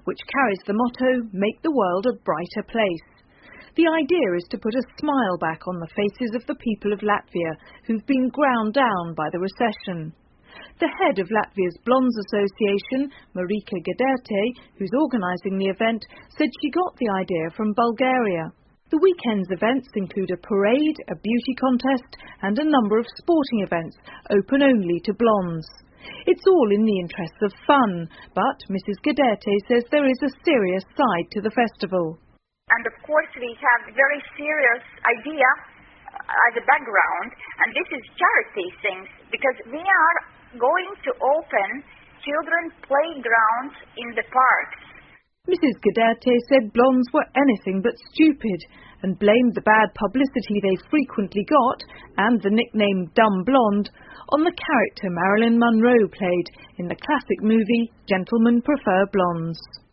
which carries the motto, "Make the world a brighter place." The idea is to put a smile back on the faces of the people of Latvia who've been ground down by the recession. The head of Latvia's Blondes Association, Marika Gaderte, who's organising the event, said she got the idea from Bulgaria. The weekend's events include a parade, a beauty contest and a number of sporting events, open only to blondes. It's all in the interests of fun, but Mrs. Gaderte says there is a serious side to the festival. And of course we have a very serious idea as a background, and this is charity things, because we are going to open children's playgrounds in the parks. Mrs. Gaderte said blondes were anything but stupid and blamed the bad publicity they frequently got, and the nickname Dumb Blonde, on the character Marilyn Monroe played in the classic movie Gentlemen Prefer Blondes.